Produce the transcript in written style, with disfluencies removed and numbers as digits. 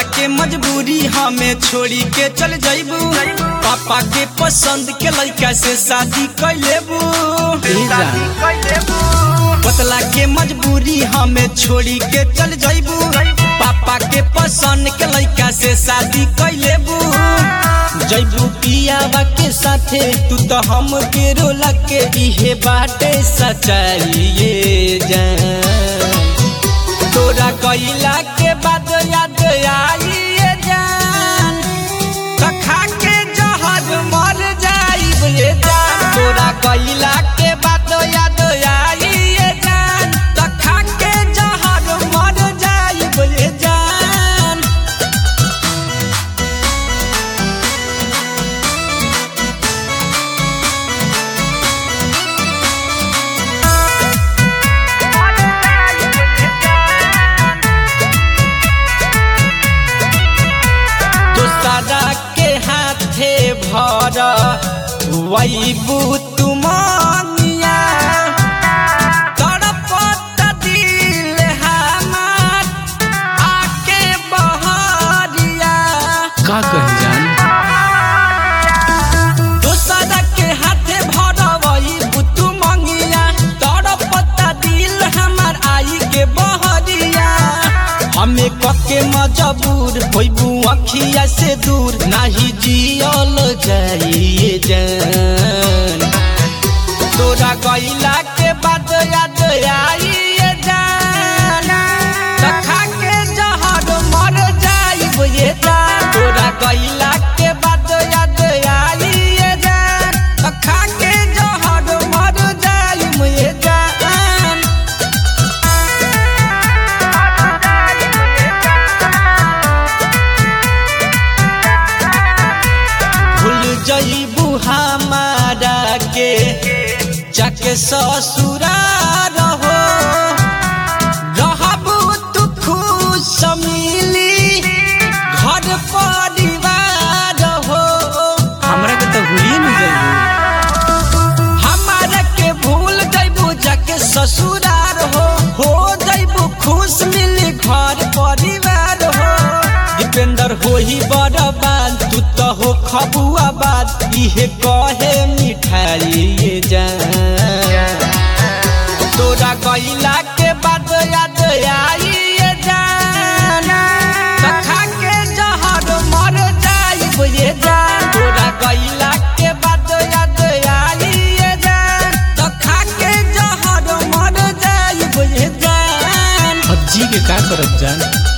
के मजबूरी हमें छोड़ी के चल जाइबू। पापा के पसंद के लड़का से शादी कर लेबू। पतला के मजबूरी हमें छोड़ी के चल जाइबू। पापा के पसंद के लड़का से शादी कर लेबू। जइबू पियावा के साथे तू तो हम के रोला के इहे बाटे सच्चाई ये जान। तोरा कइला के बाद याद आई ये जान, त खा के जहर मर जाइब ये जान। तोरा कइला के बाद याद आई ये जान, त खा के जहर मर जाइब ये जान। के हाथे भर वैबू तुमनिया, तड़पत दिल हमार आके बहरिया। का कही जान दूसरा के हाथे भर वैबू तुमनिया, तड़पत दिल हमार आई के बहरिया। हमें कके मजबूर होइबू अखिया से दूर, नाही जियल जाइए जान। तोरा गइला के बाद याद आई ये जान, त खा के जहर मर जाइब ये जान। तोरा गइला के बाद याद आई ये जान, त खा के जहर मर जाइब ये जान। जइबू हमारा के जाके ससुराल हो, रहबू तू खुश मिली घर परिवार हो। हमरा के तो भूलिए नहीं जाइबू। हमारा के भूल जइबू जाके ससुराल हो जइबू खुश मिली घर परिवार हो। दीपेंद्र होही बर्बाद तू तो हो खबुआ बात, इहे कहे मिठाई ये जान। तोरा गइला के बाद याद आई ये जान, त खा के जहर मर जाइब ये जान। तोरा गइला के बाद याद आई ये जान, त खा के जहर मर जाइब ये जान। अब जी के का करत जान।